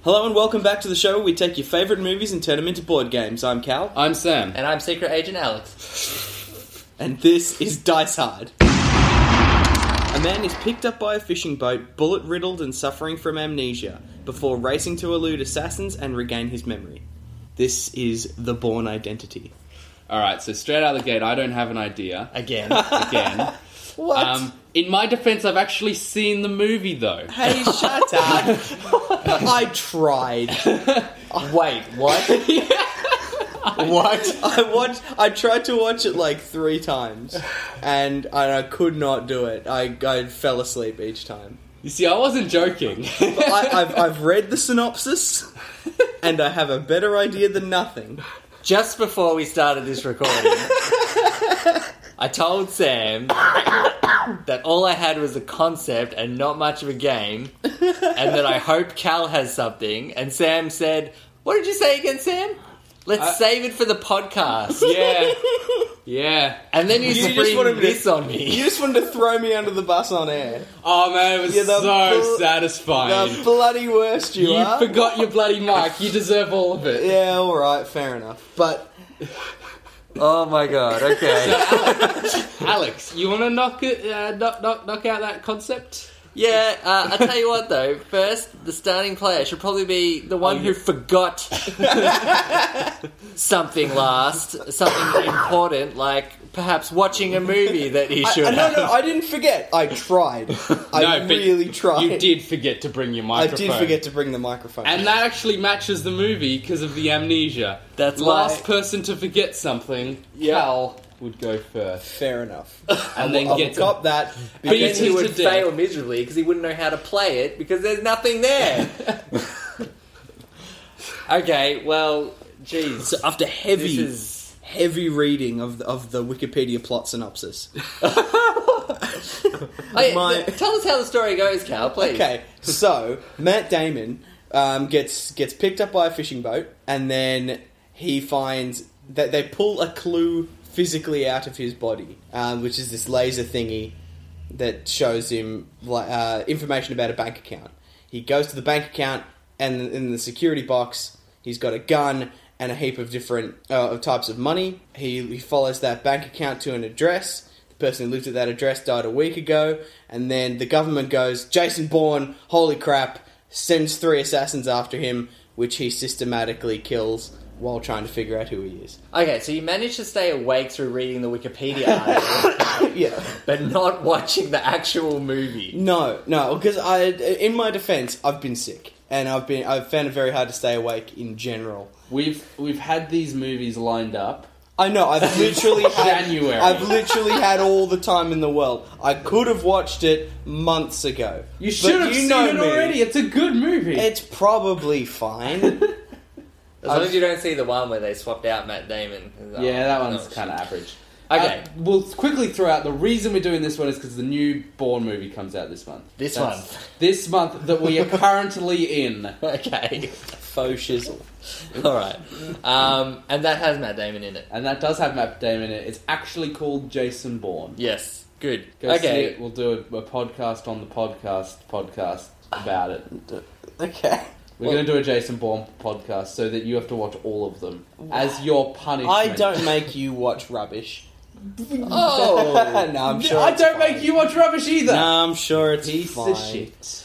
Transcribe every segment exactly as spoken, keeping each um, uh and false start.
Hello and welcome back to the show where we take your favourite movies and turn them into board games. I'm Cal. I'm Sam. And I'm Secret Agent Alex. And this is Dice Hard. A man is picked up by a fishing boat, bullet-riddled and suffering from amnesia, before racing to elude assassins and regain his memory. This is The Bourne Identity. Alright, so straight out of the gate, I don't have an idea. Again. Again. What? Um, in my defense, I've actually seen the movie, though. Hey, shut up. I tried. Wait, what? What? I watched. I tried to watch it like three times, and I could not do it. I, I fell asleep each time. You see, I wasn't joking. But I, I've, I've read the synopsis, and I have a better idea than nothing. Just before we started this recording, I told Sam that all I had was a concept and not much of a game, and that I hope Cal has something. And Sam said, "What did you say again, Sam? Let's uh, save it for the podcast." Yeah. Yeah. And then you, You just spring wanted me this to- on me. You just wanted to throw me under the bus on air. Oh, man, it was You're the so bl- satisfying. The bloody worst you, You are. forgot your bloody mic. You deserve all of it. Yeah, alright, fair enough. But... Oh my god, okay. Alex, Alex, you want to knock it, uh, knock, knock, knock out that concept? Yeah, uh, I'll tell you what though, first, the starting player should probably be the one Oh, who yeah. forgot something last, something important, like perhaps watching a movie that he should I, no, have. no, I didn't forget. I tried. I No, but really tried. You did forget to bring your I microphone. did forget to bring the microphone. And that actually matches the movie because of the amnesia. That's Last why- person to forget something, Yeah. Cal would go first. Fair enough. And then I'll get to cop that. But beat then it he to would death. fail miserably because he wouldn't know how to play it because there's nothing there. Okay, well, jeez. So after heavy, This is- heavy reading of the, of the Wikipedia plot synopsis. Oh, yeah, My- th- tell us how the story goes, Cal, please. Okay, so Matt Damon um, gets gets picked up by a fishing boat, and then he finds that they pull a clue physically out of his body, um, which is this laser thingy that shows him like, uh, information about a bank account. He goes to the bank account, and in the security box, he's got a gun and a heap of different uh, types of money. He, he follows that bank account to an address. The person who lived at that address died a week ago, and then the government goes, Jason Bourne, holy crap, sends three assassins after him, which he systematically kills while trying to figure out who he is. Okay, so you managed to stay awake through reading the Wikipedia article, Yeah. but not watching the actual movie. No, no, because I, in my defense, I've been sick, and I've been I've found it very hard to stay awake in general. We've we've had these movies lined up. I know, I've literally had... January. I've literally had all the time in the world. I could have watched it months ago. You But should have you seen know it me. already. It's a good movie. It's probably fine. As long as you don't see the one where they swapped out Matt Damon. yeah, that Oh, one's no, kind of average. Okay. Uh, we'll quickly throw out the reason we're doing this one is because the new Bourne movie comes out this month. This That's- month. This month that we are currently in. Okay. Faux shizzle. Alright. Um, and that has Matt Damon in it. And that does have Matt Damon in it. It's actually called Jason Bourne. Yes. Good. Go see okay. it. We'll do a, a podcast on the podcast podcast about it. Okay. We're Well- going to do a Jason Bourne podcast so that you have to watch all of them as your punishment. I don't make you watch rubbish. Oh! no, I'm sure I it's don't fine. make you watch rubbish either. No, I'm sure it's Piece fine. of shit.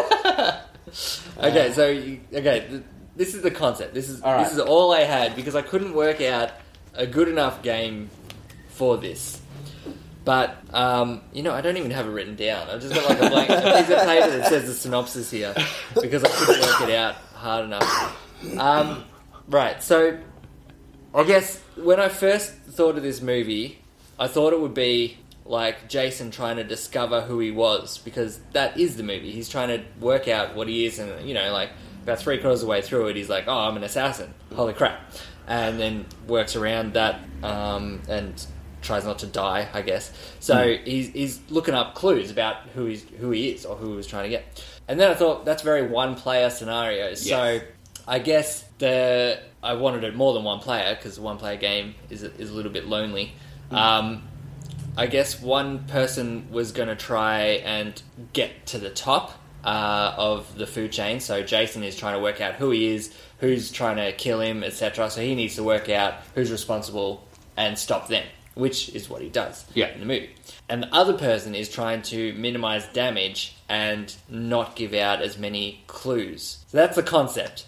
Okay, so you, okay, th- this is the concept. This is All right. this is all I had because I couldn't work out a good enough game for this. But um, you know, I don't even have it written down. I've just got like a blank a piece of paper that says the synopsis here because I couldn't work it out hard enough. Um, right, so I guess when I first thought of this movie, I thought it would be like Jason trying to discover who he was, because that is the movie. He's trying to work out what he is, and you know, like about three quarters of the way through it, he's like, "Oh, I'm an assassin! Holy crap!" And then works around that um, and tries not to die, I guess. So mm. he's he's looking up clues about who he's who he is or who he was trying to get. And then I thought that's very one player scenario. Yes. So I guess the I wanted it more than one player because a one player game is is a little bit lonely. Mm. Um, I guess one person was going to try and get to the top uh, of the food chain. So Jason is trying to work out who he is, who's trying to kill him, et cetera. So he needs to work out who's responsible and stop them, which is what he does Yeah. in the movie. And the other person is trying to minimize damage and not give out as many clues. So that's the concept.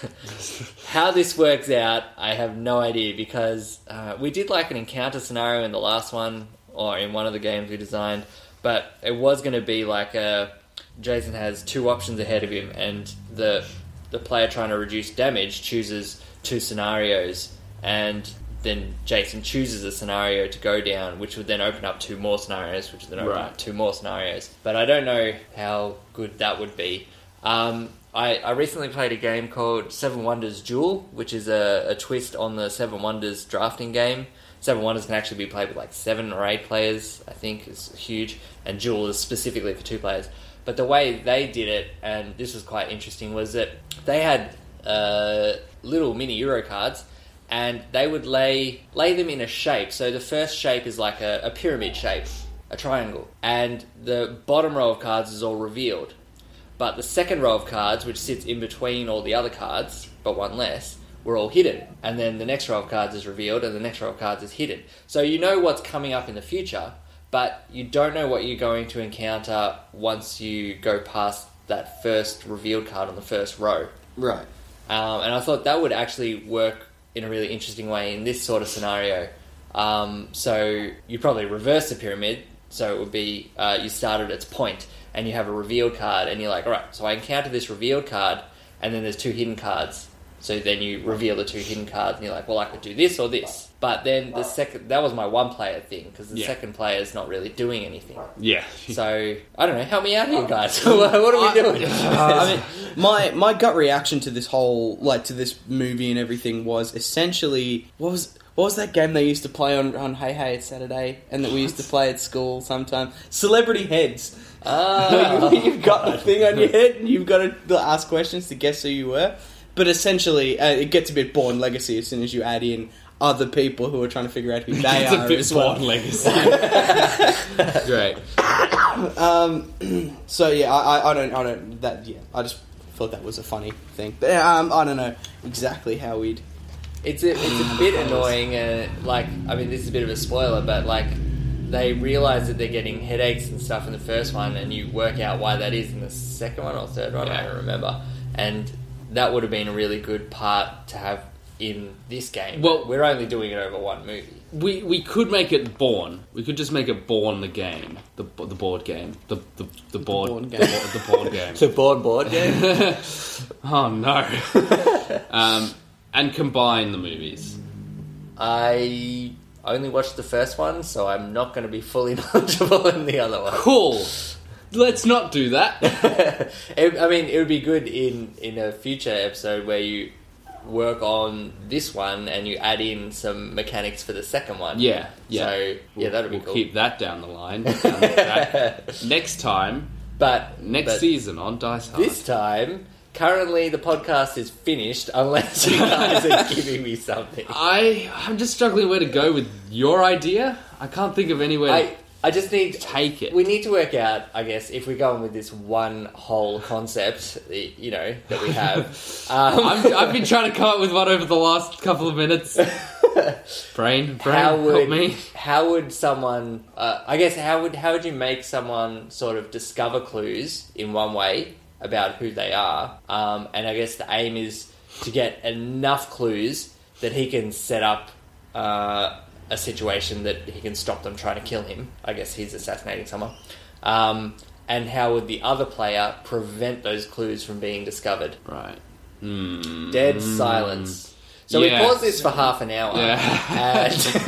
How this works out, I have no idea, because uh, we did like an encounter scenario in the last one, or in one of the games we designed, but it was going to be like a Jason has two options ahead of him, and the the player trying to reduce damage chooses two scenarios, and then Jason chooses a scenario to go down, which would then open up two more scenarios, which would then open Right. up two more scenarios. But I don't know how good that would be. Um, I, I recently played a game called Seven Wonders Duel, which is a, a twist on the Seven Wonders drafting game. Seven Wonders can actually be played with like seven or eight players, I think, is huge, and Duel is specifically for two players. But the way they did it, and this was quite interesting, was that they had uh, little mini Euro cards, and they would lay lay them in a shape. So the first shape is like a, a pyramid shape, a triangle, and the bottom row of cards is all revealed. But the second row of cards, which sits in between all the other cards, but one less, were all hidden. And then the next row of cards is revealed, and the next row of cards is hidden. So you know what's coming up in the future, but you don't know what you're going to encounter once you go past that first revealed card on the first row. Right. Um, and I thought that would actually work in a really interesting way in this sort of scenario. Um, so you probably reverse the pyramid, so it would be uh, you start at its point, and you have a revealed card, and you're like, all right, so I encounter this revealed card, and then there's two hidden cards. So then you reveal the two hidden cards, and you're like, well, I could do this or this. But then the second, that was my one player thing, because the Yeah. second player is not really doing anything. Yeah. So, I don't know, help me out here, guys. What are we doing? Uh, I mean, my my gut reaction to this whole, like, to this movie and everything was essentially, what was what was that game they used to play on, on Hey Hey It's Saturday, and that we used to play at school sometime? Celebrity Heads. Ah. Where you, you've got the thing on your head, and you've got to ask questions to guess who you were. But essentially, uh, it gets a bit Born Legacy as soon as you add in other people who are trying to figure out who they It's are a bit as well. Born Legacy. Great. Um, so yeah, I, I, I don't, I don't. That yeah, I just thought that was a funny thing. But um, I don't know exactly how we'd. It's a, it's a bit annoying, and like, I mean, this is a bit of a spoiler, but like, they realise that they're getting headaches and stuff in the first one, and you work out why that is in the second one or third one, I Yeah. don't remember. And that would have been a really good part to have in this game. Well- we're only doing it over one movie. We we could make it Born. We could just make it Born the game, the the board game, the the the board Born the, game. board, the board game. The board board game? Oh no. um, and combine the movies. I only watched the first one, so I'm not going to be fully knowledgeable in the other one. Cool. Let's not do that. It- I mean, it would be good in, in a future episode where you work on this one and you add in some mechanics for the second one. Yeah, yeah. So, yeah, We'll- that'd be we'll cool. keep that down the line. Um, that- next time, But next but season on Dice Hard. this time, currently the podcast is finished unless you guys are giving me something. I I'm just struggling where to go with your idea. I can't think of anywhere I, I just need... to take it. We need to work out, I guess, if we're going with this one whole concept, you know, that we have. Um, I'm, I've been trying to come up with one over the last couple of minutes. Brain, brain, how would help me. how would someone? Uh, I guess how would how would you make someone sort of discover clues in one way about who they are? Um, and I guess the aim is to get enough clues that he can set up uh, a situation that he can stop them trying to kill him. I guess he's assassinating someone. Um, and how would the other player prevent those clues from being discovered? Right. Hmm. Dead silence. So Yeah. we paused this for half an hour. Yeah.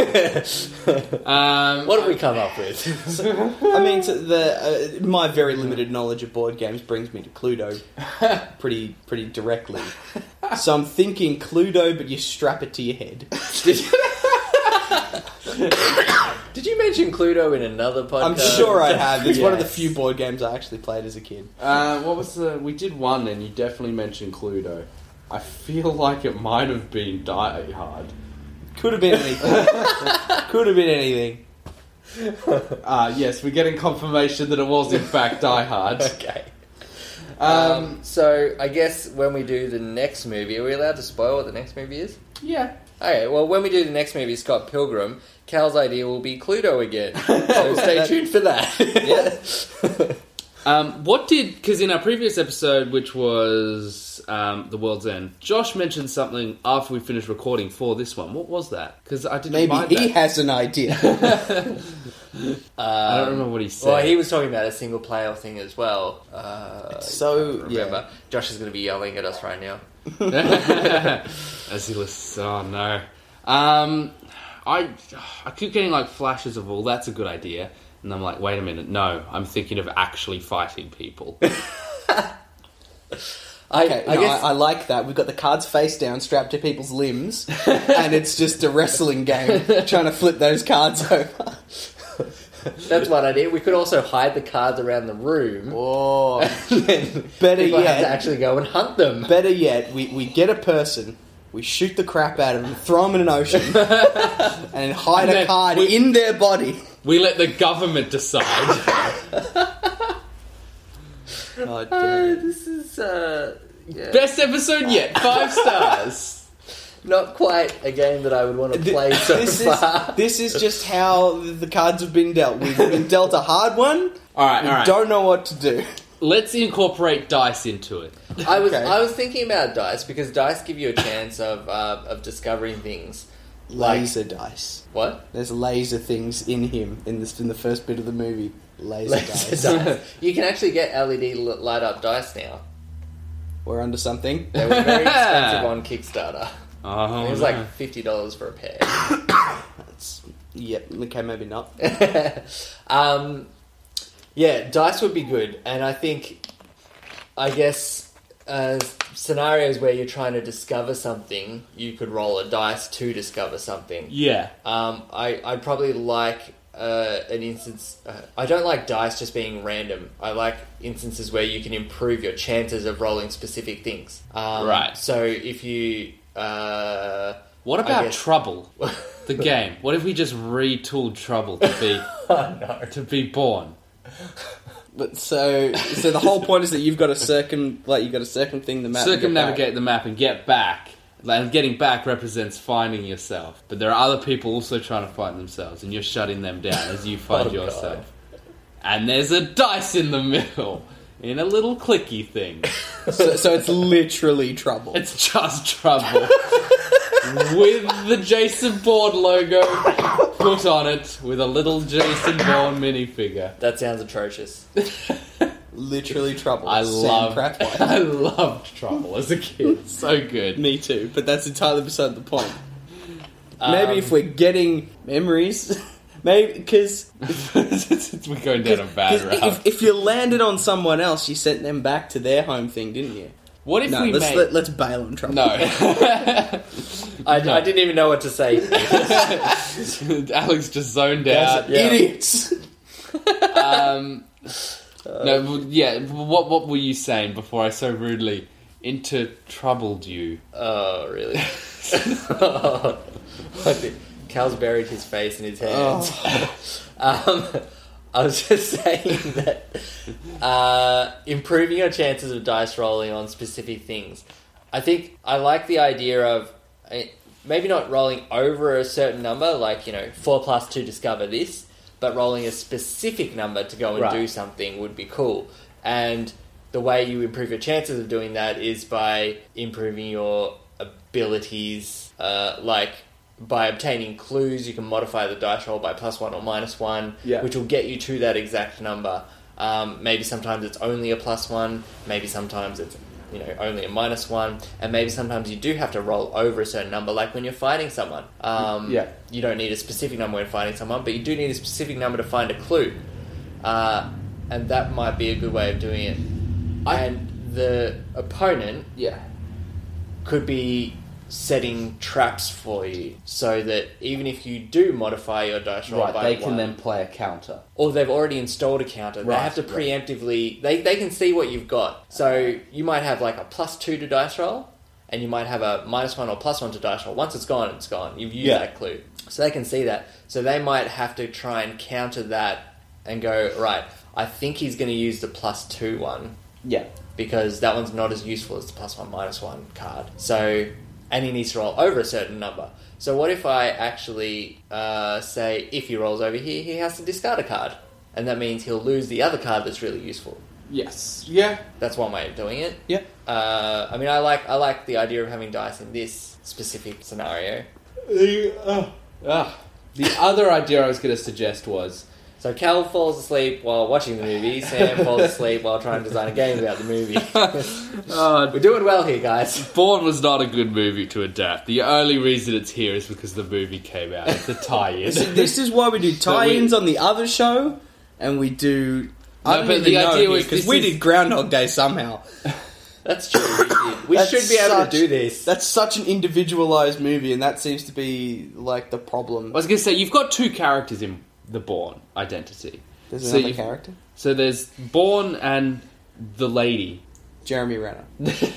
And Um, what have we come up with? I mean, to the uh, my very limited knowledge of board games brings me to Cluedo, pretty pretty directly. So I'm thinking Cluedo, but you strap it to your head. Did you, Did you mention Cluedo in another podcast? I'm sure I have. It's one of the Yes. few board games I actually played as a kid. Uh, what was the? We did one, and you definitely mentioned Cluedo. I feel like it might have been Die Hard. Could have been anything. Could have been anything. Uh, yes, we're getting confirmation that it was in fact Die Hard. Okay. Um, so I guess when we do the next movie, are we allowed to spoil what the next movie is? Yeah. Okay, well, when we do the next movie, Scott Pilgrim, Cal's idea will be Cluedo again. So stay tuned for that. Yeah. Um, what did... Because in our previous episode, which was um, The World's End, Josh mentioned something after we finished recording for this one. What was that? Because I didn't Maybe mind he that. has an idea. I don't remember what he said. Well, he was talking about a single player thing as well. Uh, So, I can't remember. yeah. Josh is going to be yelling at us right now. As he listens, oh no. Um, I I keep getting like flashes of, well, that's a good idea. And I'm like, wait a minute, no, I'm thinking of actually fighting people. I, Okay, I no, guess I, I like that. We've got the cards face down, strapped to people's limbs, and it's just a wrestling game trying to flip those cards over. that's one idea. We could also hide the cards around the room. Oh, And then better people have to yet, actually go and hunt them. better yet, we, we get a person, we shoot the crap out of them, throw them in an ocean, and hide And a then card we- in their body. We let the government decide. Oh, Uh, damn. this is uh, yeah. Best episode yet, five stars. not quite a game that I would want to play so this far. is this is just how the cards have been dealt. We've been dealt a hard one. All right, We all right. don't know what to do. Let's incorporate dice into it. I was Okay. I was thinking about dice because dice give you a chance of uh, of discovering things. Like- Laser dice. What? There's laser things in him in this in the first bit of the movie. Laser, Laser dice. dice. You can actually get L E D lit- light up dice now. We're onto something. They were very expensive on Kickstarter. Oh, It was no. like fifty dollars for a pair. That's, yep. Okay, maybe not. um, yeah, dice would be good, and I think, I guess, uh, scenarios where you're trying to discover something, you could roll a dice to discover something. Yeah. Um, I I'd probably like uh, an instance. Uh, I don't like dice just being random. I like instances where you can improve your chances of rolling specific things. Um, Right. So if you. Uh, What I about guess- Trouble, the game? What if we just retooled Trouble to be oh no. to be born? But so, so the whole point is that you've got to circum, like you've got to circumthing the map. and get Circumnavigate the map and get back. And getting back represents finding yourself. But there are other people also trying to find themselves, and you're shutting them down as you find Oh, yourself. And there's a dice in the middle, in a little clicky thing. back. So, so it's literally trouble. It's just Trouble. With the Jason Bourne logo put on it, with a little Jason Bourne minifigure. That sounds atrocious. Literally trouble. I Sam love, Pratt. I loved Trouble as a kid. So good. Me too. But that's entirely beside the point. Um, Maybe if we're getting memories, maybe because We're going down a bad route. if, if you landed on someone else, you sent them back to their home thing, didn't you? What if No, we let's made... let, let's bail on trouble. No. I, I didn't even know what to say. Alex just zoned Guys out. are Yeah. idiots. Um, no, well, yeah. What what were you saying before I so rudely inter-troubled you? Oh, really? I think Cal's buried his face in his hands. Um, I was just saying that uh, improving your chances of dice rolling on specific things. I think I like the idea of uh, maybe not rolling over a certain number, like, you know, four plus to discover this, but rolling a specific number to go and Right. do something would be cool. And the way you improve your chances of doing that is by improving your abilities, uh, like by obtaining clues. You can modify the dice roll by plus one or minus one, Yeah. which will get you to that exact number. Um, maybe sometimes it's only a plus one, maybe sometimes it's, you know, only a minus one, and maybe sometimes you do have to roll over a certain number, like when you're fighting someone. Um, Yeah. You don't need a specific number when fighting someone, but you do need a specific number to find a clue. Uh, and that might be a good way of doing it. And the opponent Yeah. could be setting traps for you, so that even if you do modify your dice roll Right, by they can one, then play a counter. or they've already installed a counter, they Right, have to right. preemptively, they, they can see what you've got. So you might have like a plus two to dice roll, and you might have a minus one or plus one to dice roll. Once it's gone, it's gone. You've used Yeah. that clue. So they can see that. So they might have to try and counter that and go, right, I think he's going to use the plus two one. Yeah. because that one's not as useful as the plus one, minus one card. So, and he needs to roll over a certain number. So what if I actually uh, say, if he rolls over here, he has to discard a card. And that means he'll lose the other card that's really useful. Yes. Yeah. That's one way of doing it. Yeah. Uh, I mean, I like I like the idea of having dice in this specific scenario. The, uh, uh, the other idea I was going to suggest was... So Cal falls asleep while watching the movie. Sam falls asleep while trying to design a game about the movie. Uh, We're doing well here, guys. Born was not a good movie to adapt. The only reason it's here is because the movie came out. It's a tie-in. See, this is why we do tie-ins on the other show, and we do. I No, don't but even the know idea was because this we is- did Groundhog Day somehow. That's true. We, did. we That's should be able such- to do this. That's such an individualized movie, and that seems to be like the problem. I was going to say, you've got two characters in the Bourne identity. There's So another you've- character, So there's Bourne and the lady. Jeremy Renner.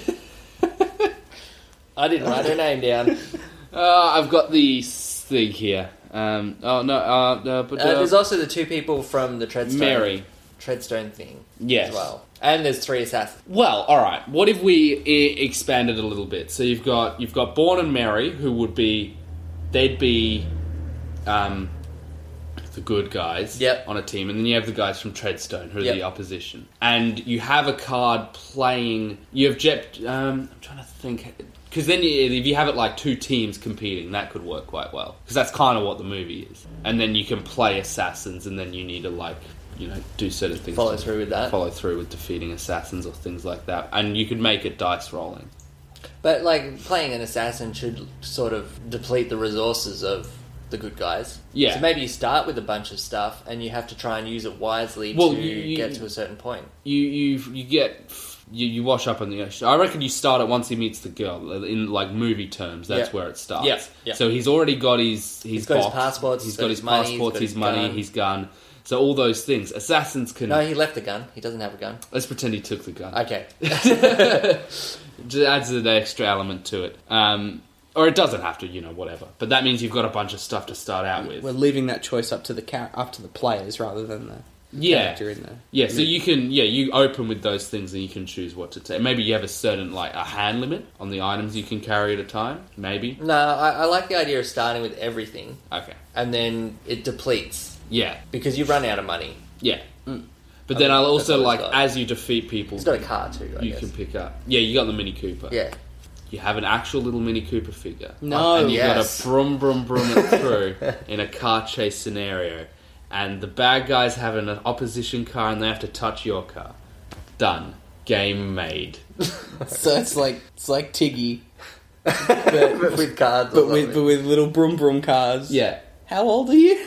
I didn't write her name down. Uh, I've got the thing here. Um, oh, no, uh, uh, but... Uh, Uh, there's also the two people from the Treadstone, Mary. Treadstone thing Yes. as well. And there's three assassins. Well, all right. What if we I- expanded a little bit? So you've got you've got Bourne and Mary, who would be, they'd be, um, the good guys Yep. on a team, and then you have the guys from Treadstone, who are Yep. the opposition. And you have a card playing. You have Jet. Um, I'm trying to think. Because then, you, if you have it like two teams competing, that could work quite well. Because that's kind of what the movie is. And then you can play assassins, and then you need to like, you know, do certain things. Follow to through with that. Follow through with defeating assassins or things like that. And you could make it dice rolling. But, like, playing an assassin should sort of deplete the resources of the good guys. Yeah. So maybe you start with a bunch of stuff, and you have to try and use it wisely Well, to you- you- get to a certain point. You you you get. You, you wash up on the ocean. I reckon you start it once he meets the girl. In like movie terms, that's Yeah. where it starts. Yeah, yeah. So he's already got his his He's got his box, passports, he's got his money, he's passports, got his his money, gun. his gun. So all those things, assassins can. No, he left the gun. He doesn't have a gun. Let's pretend he took the gun. Okay. Just adds an extra element to it. Um, or it doesn't have to, you know, whatever. But that means you've got a bunch of stuff to start out with. We're leaving that choice up to the char- up to the players rather than the Yeah. character in there. Yeah, so you can, yeah, you open with those things and you can choose what to take. Maybe you have a certain, like, a hand limit on the items you can carry at a time. Maybe. No, I, I like the idea of starting with everything, Okay. and then it depletes, Yeah. because you run out of money. Yeah. But I then mean, I'll that's also, what like, he's got. as you defeat people, He's got a car too, I you guess. can pick up. Yeah, you got the Mini Cooper. Yeah. You have an actual little Mini Cooper figure. No, And you yes. got to brum, brum, brum it through in a car chase scenario. And the bad guys have an opposition car and they have to touch your car. Done. Game made. So it's like it's like Tiggy, but but, with cards. but or with something. but with little brum brum cars. Yeah. How old are you?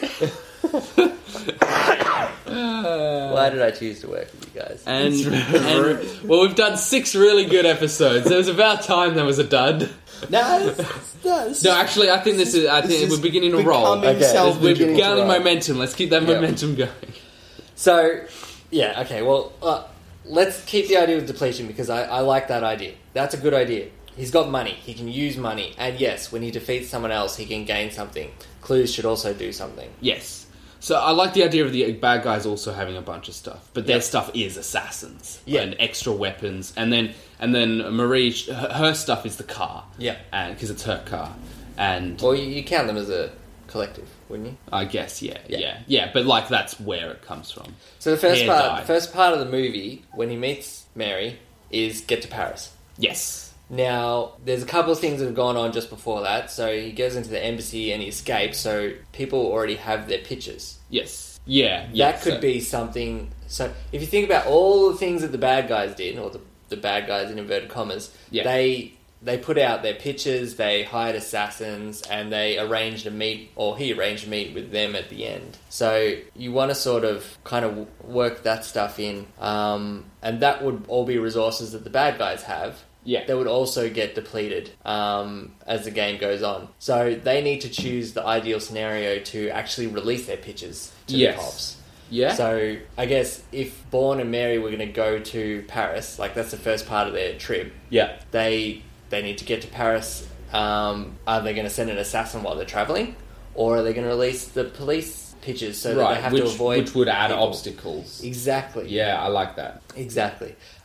Why did I choose to work with you guys? And, and Well, we've done six really good episodes. It was about time there was a dud. no, it's, no, it's No, actually, I think this is. I this think is we're beginning to roll. becoming Okay, salvageable. We're beginning to gaining roll. momentum. Let's keep that Yeah. momentum going. So, yeah, okay, well, uh, let's keep the idea of depletion because I, I like that idea. That's a good idea. He's got money. He can use money. And yes, when he defeats someone else, he can gain something. Clues should also do something. Yes. So I like the idea of the bad guys also having a bunch of stuff, but their Yep. stuff is assassins Yeah. and extra weapons, and then and then Marie, her, her stuff is the car, Yeah. and because it's her car, and Well, you, you count them as a collective, wouldn't you? I guess yeah, yeah, Yeah. yeah, but like that's where it comes from. So the first Hair part, dye. the first part of the movie, when he meets Mary, is get to Paris. Yes, Now, there's a couple of things that have gone on just before that. So he goes into the embassy and he escapes, so people already have their pictures. yes, yeah, yeah. That could so- be something. So if you think about all the things that the bad guys did, or the, the bad guys in inverted commas, Yeah. they they put out their pictures, they hired assassins, and they arranged a meet, or he arranged a meet with them at the end. So you want to sort of kind of work that stuff in, um, and that would all be resources that the bad guys have. Yeah. They would also get depleted um, as the game goes on. So they need to choose the ideal scenario to actually release their pitches to Yes. the cops. yeah, So I guess if Bourne and Mary were going to go to Paris, like that's the first part of their trip, yeah, they they need to get to Paris. Um, are they going to send an assassin while they're traveling, or are they going to release the police pitches so that right. they have which to avoid which would add people? obstacles. Exactly. Yeah, I like that. Exactly.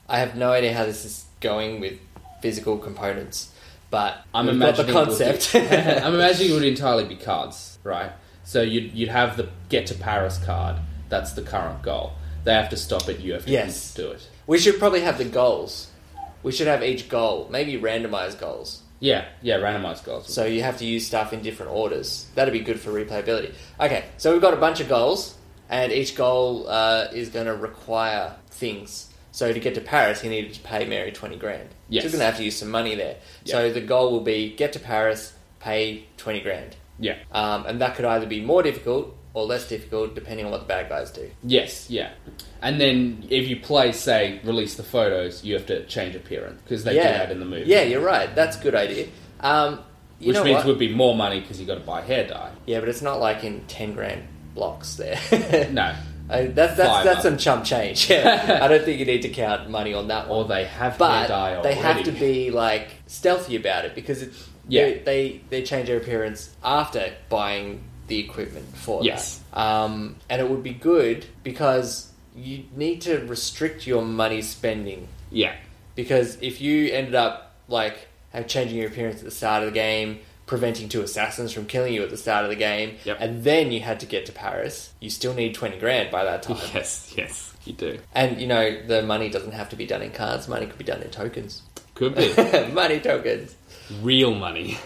I have no idea how this is going with physical components, but I'm we've got the imagining it would concept. be- I'm imagining it would entirely be cards, right? So you'd you'd have the get to Paris card. That's the current goal. They have to stop it. You have to Yes. do it. We should probably have the goals. We should have each goal, maybe randomized goals. Yeah, yeah. Randomized goals. So you have to use stuff in different orders. That'd be good for replayability. Okay, so we've got a bunch of goals, and each goal uh, is going to require things. So to get to Paris, he needed to pay Mary twenty grand. Yes. So he's going to have to use some money there. Yeah. So the goal will be get to Paris, pay twenty grand. Yeah. Um, and that could either be more difficult or less difficult depending on what the bad guys do. Yes. Yeah. And then if you play, say, release the photos, you have to change appearance because they yeah. do that in the movie. Yeah, you're right. That's a good idea. Um, you Which know means what? it would be more money because you got to buy hair dye. Yeah, but it's not like in ten grand blocks there. No. I, that's that's Five that's up. some chump change. Yeah. I don't think you need to count money on that one. Or they have hair But dye they already. have to be like stealthy about it because it, Yeah. they, they they change their appearance after buying the equipment for Yes. that. Um, and it would be good because you need to restrict your money spending Yeah. because if you ended up like have changing your appearance at the start of the game, preventing two assassins from killing you at the start of the game, Yep. and then you had to get to Paris, you still need twenty grand by that time. Yes. Yes. You do. And, you know, the money doesn't have to be done in cards. Money could be done in tokens. Could be. Money tokens. Real money.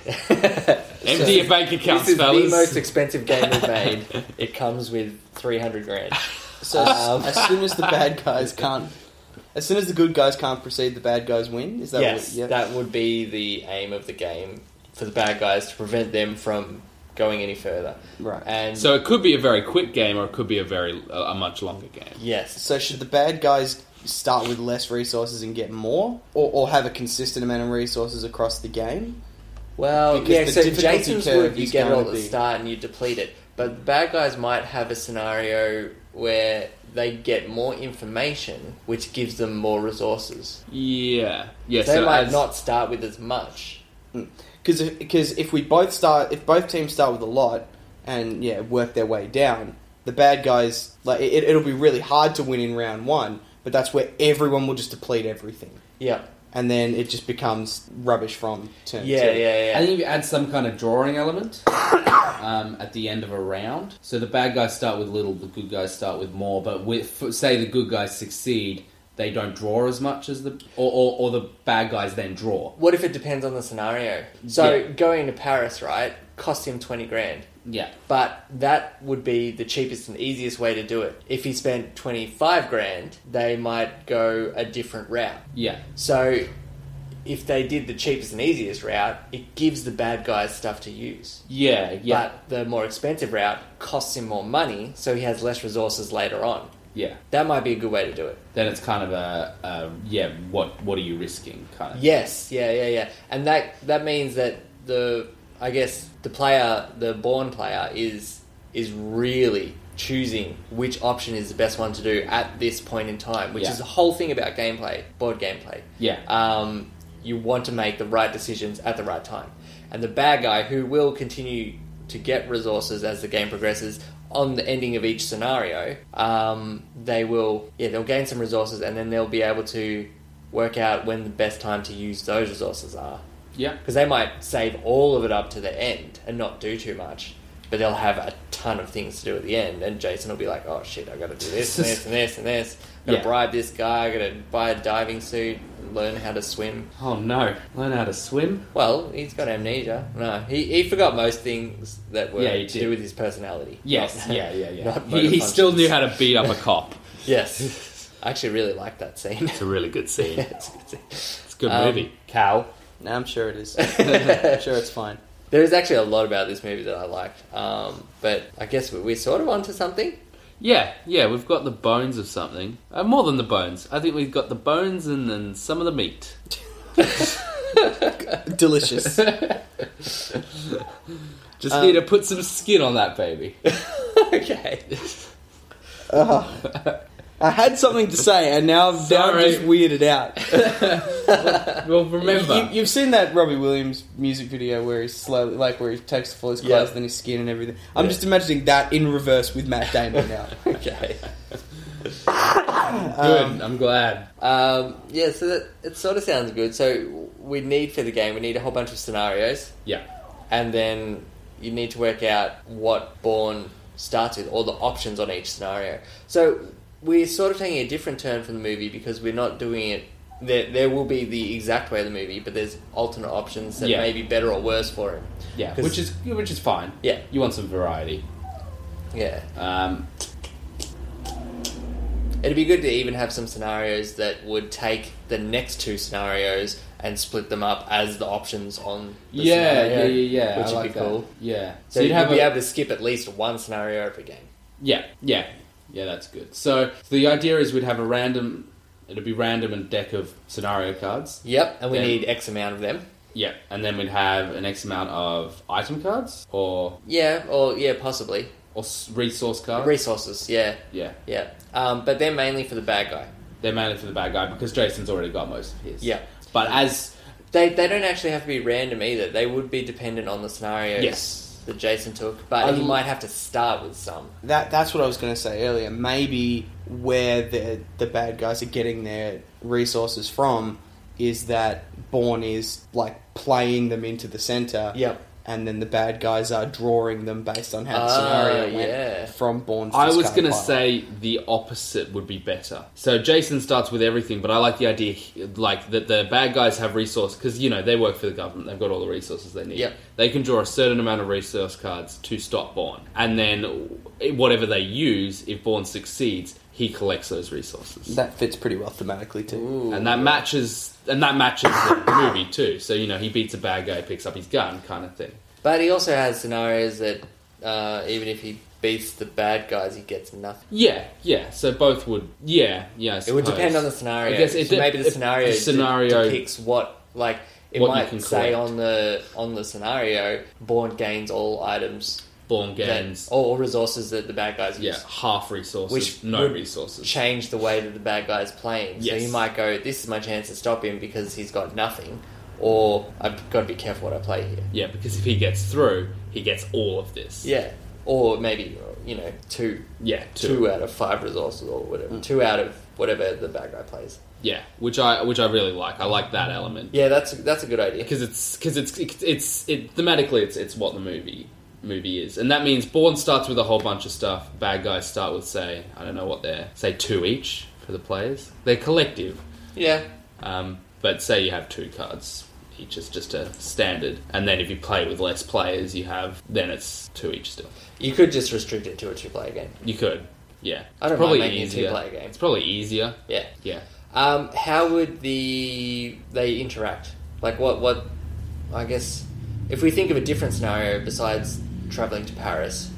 Empty your bank accounts, This is fellas. the most expensive game we've made. It comes with three hundred grand. So Um, as soon as the bad guys can't, as soon as the good guys can't proceed, the bad guys win. Is that Yes, what? Yeah. that would be the aim of the game for the bad guys to prevent them from going any further. Right. And So it could be a very quick game, or it could be a very a, a much longer game. yes, So should the bad guys start with less resources and get more, or, or have a consistent amount of resources across the game? well, Because yeah. the So difficulty Jason's curve would you is get it going all to at the be- start and you deplete it, but the bad guys might have a scenario where they get more information, which gives them more resources. Yeah. Yeah. They so might as- not start with as much. Because if, 'cause if we both start, if both teams start with a lot and yeah work their way down, the bad guys like it, it'll be really hard to win in round one. But that's where everyone will just deplete everything, Yeah, and then it just becomes rubbish from turn yeah, two. yeah, yeah. I think if you add some kind of drawing element um, at the end of a round, so the bad guys start with little, the good guys start with more. But with, f- say the good guys succeed, they don't draw as much as the, or, or, or the bad guys then draw. What if it depends on the scenario? So Yeah. going to Paris, right, cost him twenty grand. Yeah, But that would be the cheapest and easiest way to do it. If he spent twenty-five grand, they might go a different route. yeah, So if they did the cheapest and easiest route, it gives the bad guys stuff to use. yeah, yeah, But the more expensive route costs him more money, so he has less resources later on. yeah. That might be a good way to do it. Then it's kind of a, a yeah. What what are you risking? Kind of. Yes, yeah, yeah, yeah. And that that means that the I guess the player, the born player, is is really choosing which option is the best one to do at this point in time, which Yeah. is the whole thing about gameplay, board gameplay. Yeah. Um, you want to make the right decisions at the right time. And the bad guy, who will continue to get resources as the game progresses, on the ending of each scenario, um, they will, yeah, they'll gain some resources, and then they'll be able to work out when the best time to use those resources are. Yeah. Because they might save all of it up to the end and not do too much, but they'll have a ton of things to do at the end, and Jason will be like, oh shit, I've got to do this and this and this and this. I've got to Yeah. bribe this guy, I've got to buy a diving suit, learn how to swim. Oh no! Learn how to swim. Well, he's got amnesia. No, he, he forgot most things that were Yeah, he to did. do with his personality. Yes. Not- yeah. Yeah. Yeah. not motor He, he still functions. knew how to beat up a cop. Yes. I actually really like that scene. It's a really good scene. Yeah, it's a good scene. It's a good Um, movie. Cal. No, I'm sure it is. I'm sure it's fine. There is actually a lot about this movie that I liked, um, but I guess we- we're sort of onto something. Yeah, yeah, we've got the bones of something. Uh, more than the bones. I think we've got the bones and then some of the meat. Delicious. Just Um, need to put some skin on that baby. Okay. I had something to say, and now, now I'm Sorry. just weirded out. Well, remember. You, you've seen that Robbie Williams music video where he's slowly, like where he takes off all his clothes, Yeah. then his skin and everything. I'm Yeah. just imagining that in reverse with Matt Damon now. Okay. Good. Um, I'm glad. Um, yeah, so that it sort of sounds good. So we need for the game, we need a whole bunch of scenarios, Yeah. and then you need to work out what Bourne starts with, all the options on each scenario. So we're sort of taking a different turn from the movie because we're not doing it. There, there will be the exact way of the movie, but there's alternate options that Yeah. may be better or worse for him. Yeah. 'Cause- Which is which is fine. Yeah. You want some variety. Yeah. Um, It'd be good to even have some scenarios that would take the next two scenarios and split them up as the options on the yeah, scenario, yeah, yeah, yeah. which I would like be that. cool. Yeah. So, you'd you'd have be a- able to skip at least one scenario every game. Yeah, yeah, yeah. That's good. So, so the idea is we'd have a random. It'd be random and deck of scenario cards. Yep, and we Then- need X amount of them. Yeah, and then we'd have an X amount of item cards or Yeah, or yeah, possibly or s- resource cards. resources. Yeah, yeah, yeah. Um, but they're mainly for the bad guy. they're mainly for the bad guy because Jason's already got most of his. Yeah. but as They they don't actually have to be random either. They would be dependent on the scenarios Yes. that Jason took, but I he l- might have to start with some. That that's what I was going to say earlier. Maybe where the the bad guys are getting their resources from is that Bourne is like playing them into the center. Yep. And then the bad guys are drawing them based on how the Ah, scenario went yeah. from Bourne's I was discard going to pile. say the opposite would be better. So Jason starts with everything, but I like the idea like that the bad guys have resources because you know they work for the government. They've got all the resources they need. Yep. They can draw a certain amount of resource cards to stop Bourne, and then whatever they use, if Bourne succeeds, he collects those resources. That fits pretty well thematically too. Ooh. and that matches, and that matches the movie too. So you know he beats a bad guy, picks up his gun, kind of thing. But he also has scenarios that uh, even if he beats the bad guys, he gets nothing. Yeah, yeah. So both would, yeah, yeah. I It would suppose. depend on the scenario. I guess it so de- maybe the if scenario, the de- scenario- depicts what, like, it What you might can say collect. on the on the scenario, Bourne gains all items, Bourne gains, that, all resources that the bad guys use. yeah, half resources, Which no would resources. Change the way that the bad guy's playing. So Yes. you might go, this is my chance to stop him because he's got nothing, or I've got to be careful what I play here. Yeah, because if he gets through, he gets all of this. Yeah, or maybe you know two, yeah, two, two. out of five resources or whatever, two out of whatever the bad guy plays. Yeah, which I which I really like. I like that element Yeah, that's that's a good idea. because it's because it's it's it's it, thematically it's it's what the movie movie is, and that means Bourne starts with a whole bunch of stuff. Bad guys start with say I don't know what they're say two each for the players. They're collective, Yeah, um, but say you have two cards. Each is just a standard, and then if you play with less players, you have then it's two each still. you could just restrict it to a two-player game. You could, yeah. I don't It's probably mind making easier. a two-player game. It's probably easier. Yeah. Yeah. Um, how would the they interact? Like, what? What? I guess if we think of a different scenario besides traveling to Paris,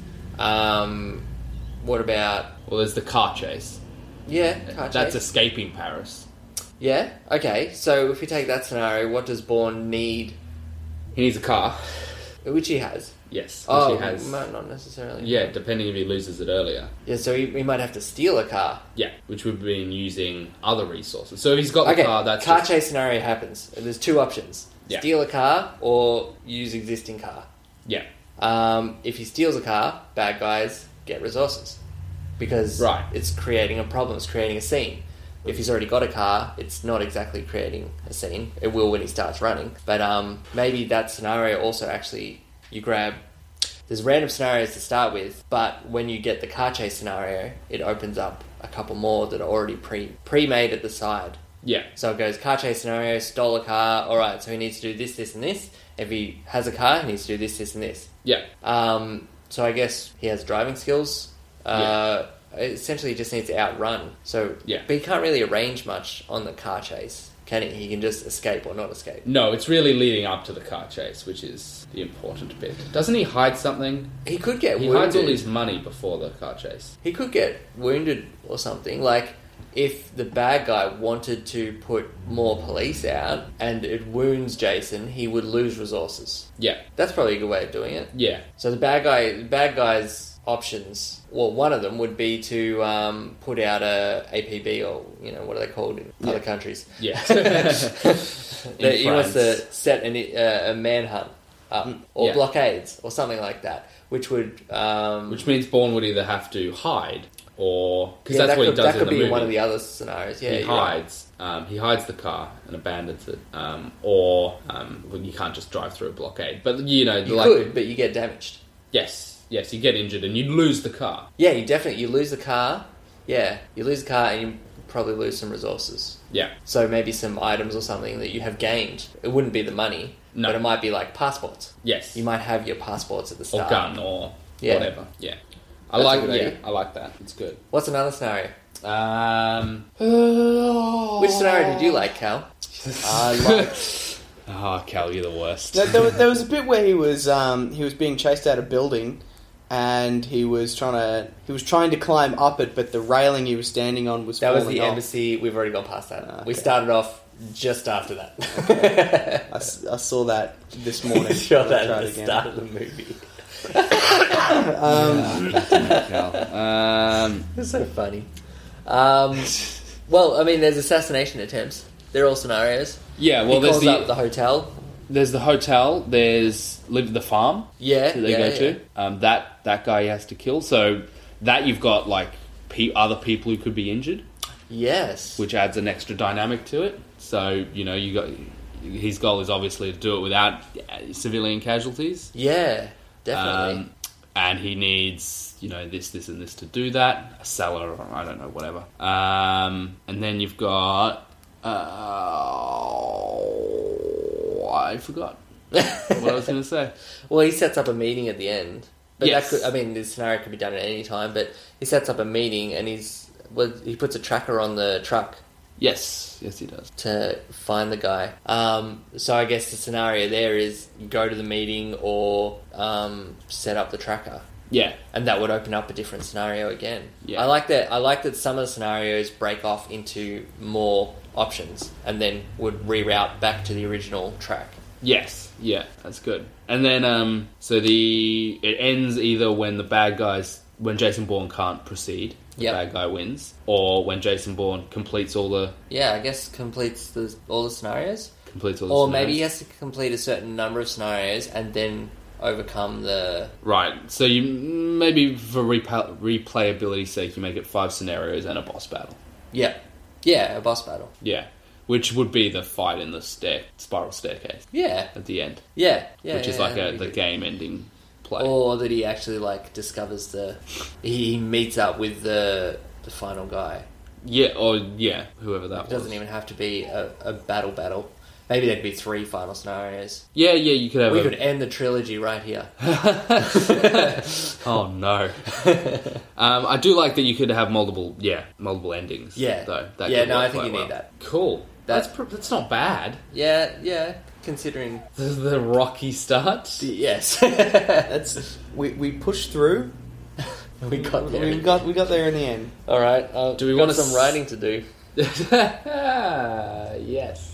um, what about? Well, there's the car chase. Yeah, car That's chase. escaping Paris. Yeah. Okay. So if we take that scenario, what does Bourne need? He needs a car. Which he has. Yes, which Oh, he has. might not necessarily. Yeah, depending if he loses it earlier. Yeah. So he, he might have to steal a car. Yeah, which would be using other resources. So if he's got the Okay. car, that's car just- chase scenario happens. There's two options: Yeah. steal a car or use existing car. yeah, Um, if he steals a car, bad guys get resources because Right. it's creating a problem. It's creating a scene. If he's already got a car, it's not exactly creating a scene. It will when he starts running. But um, maybe that scenario also actually you grab. There's random scenarios to start with, but when you get the car chase scenario, it opens up a couple more that are already pre pre made at the side. yeah, So it goes car chase scenario, stole a car. All right, so he needs to do this, this, and this. If he has a car, he needs to do this, this, and this. yeah, Um, so I guess he has driving skills. Uh, Essentially, he just needs to outrun. So, Yeah. but he can't really arrange much on the car chase, can he? He can just escape or not escape. No, it's really leading up to the car chase, which is the important bit. Doesn't he hide something? He could get He wounded. hides all his money before the car chase. He could get wounded or something. Like if the bad guy wanted to put more police out and it wounds Jason, he would lose resources. Yeah, That's probably a good way of doing it. yeah, So the bad guy, the bad guy's options. Well, one of them would be to um, put out a A P B or you know what are they called in Yeah. other countries. yeah. That he wants to France. set an, uh, a manhunt up or Yeah. blockades or something like that, which would um, Which means Bourne would either have to hide or because Yeah, that's that what could, he does that in could the be movie. in one of the other scenarios. Yeah, he you're right. hides. Um, he hides the car and abandons it, um, or um, well, you can't just drive through a blockade. But you know, You like could, but you get damaged. yes, yes, you get injured and you lose the car. Yeah, you definitely you lose the car. Yeah, you lose the car and you probably lose some resources. Yeah, So maybe some items or something that you have gained. It wouldn't be the money, No. but it might be like passports. yes, You might have your passports at the or start. gun or Yeah. whatever. Yeah, I That's a like. good Yeah, idea. I like that. It's good. What's another scenario? Um, Which scenario did you like, Cal? I like. oh, Cal, you're the worst. there, there, was, there was a bit where he was um, he was being chased out of a building, and he was trying to he was trying to climb up it, but the railing he was standing on was That was falling the off. embassy. We've already gone past that. Ah, We okay. started off just after that. I, s- I saw that this morning. Sure, I'll that try at it the again. start of the movie. Um, Cal. Um, It's so funny. Um, well, I mean, there's assassination attempts. They're all scenarios. yeah, well, he there's calls the, up the hotel. there's the hotel. There's live the farm. Yeah, that they yeah, go yeah. to. Um, that that guy he has to kill. So that you've got like pe- other people who could be injured, Yes. which adds an extra dynamic to it. So you know you got his goal is obviously to do it without uh, civilian casualties. Yeah, definitely. Um, and he needs you know this, this, and this to do that. A cellar, or I don't know, whatever. Um, and then you've got. Uh, I forgot what I was going to say. Well, he sets up a meeting at the end. But Yes. that could, I mean, this scenario could be done at any time, but he sets up a meeting and he's well, he puts a tracker on the truck Yes, yes, he does. to find the guy. Um, so I guess the scenario there is go to the meeting or um, set up the tracker. Yeah, And that would open up a different scenario again. Yeah. I like that. I like that some of the scenarios break off into more options and then would reroute back to the original track. yes, yeah, that's good. And then, um, so the it ends either when the bad guys, when Jason Bourne can't proceed, the Yep. bad guy wins, or when Jason Bourne completes all the Yeah, I guess completes the, all the scenarios. completes all the Or scenarios. maybe he has to complete a certain number of scenarios and then overcome the... Right, so you maybe for repa- replayability's sake, you make it five scenarios and a boss battle. Yeah. Yeah, a boss battle. Yeah, which would be the fight in the stair spiral staircase Yeah. at the end, Yeah. yeah which is yeah, like a that'd the be good. game-ending play. Or that he actually, like, discovers the... He meets up with the the final guy. Yeah, or yeah, whoever that It doesn't was. even have to be a, a battle battle. Maybe there'd be three final scenarios. Yeah, yeah, you could have. We a... could end the trilogy right here. Oh no! um, I do like that you could have multiple, yeah, multiple endings. Yeah. though. That Yeah, could no, work I think quite you need well. that. Cool. That's That- pr- that's not bad. Yeah, yeah, considering... The, the rocky start. Yes. That's we, we pushed through. we got there. We got we got there in the end. All right. Uh, Do we got wanna some s- writing to do? Yes.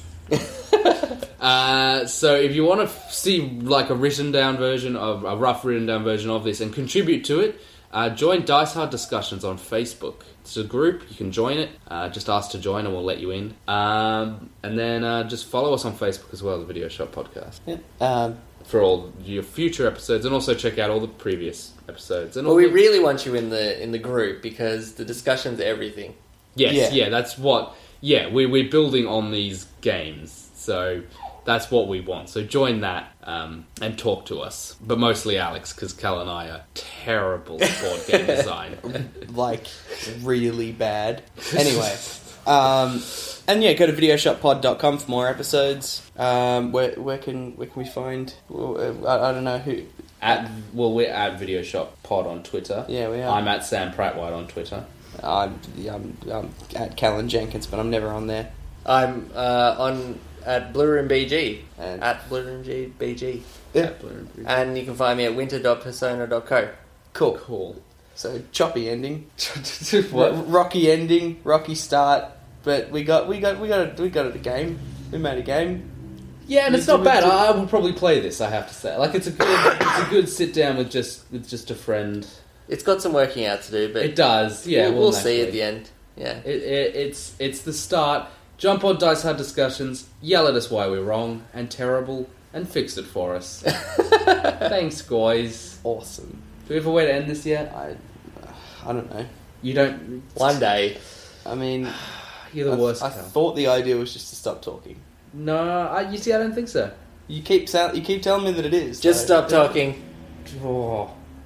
uh, so if you want to f- see like a written down version of a rough written down version of this and contribute to it, uh, join Dice Hard Discussions on Facebook. It's a group, you can join it. Uh, just ask to join and we'll let you in. Um, and then uh, just follow us on Facebook as well, the Video Shop Podcast, Yeah. Um, for all your future episodes, and also check out all the previous episodes. And Well, all we the- really want you in the in the group because the discussion's everything. Yes, Yeah. yeah. that's what. Yeah, we, we're building on these games, so that's what we want. So join that um, and talk to us, but mostly Alex, because Cal and I are terrible at board game design. like really bad. Anyway, um, and yeah, go to video shop pod dot com for more episodes. Um, where where can where can we find? Well, uh, I, I don't know who. At well, we're at Video Shop Pod on Twitter. Yeah, we are. I'm at Sam Prattwhite on Twitter. I'm, I'm, I'm at Callan Jenkins, but I'm never on there. I'm uh, on at Blue Room B G And at Blue Room G- B G, yeah, and you can find me at winter dot persona dot co. cool. Cool. So choppy ending, What? R- rocky ending, rocky start. But we got we got we got a, we got a game. We made a game. Yeah, and it's You not do- bad. do- I, I would probably play this. I have to say, like it's a good, it's a good sit down with just with just a friend. It's got some working out to do, but It does. Yeah, we'll, well, we'll see naturally. at the end. Yeah. It, it, it's it's the start. Jump on Dice Hard Discussions, yell at us why we're wrong and terrible, and fix it for us. Thanks, guys. Awesome. Do we have a way to end this yet? I I don't know. You don't. One day. I mean, You're the I, worst. I Cal. thought the idea was just to stop talking. No, I, you see, I don't think so. You keep sound, you keep telling me that it is. Just so- stop talking. Oh.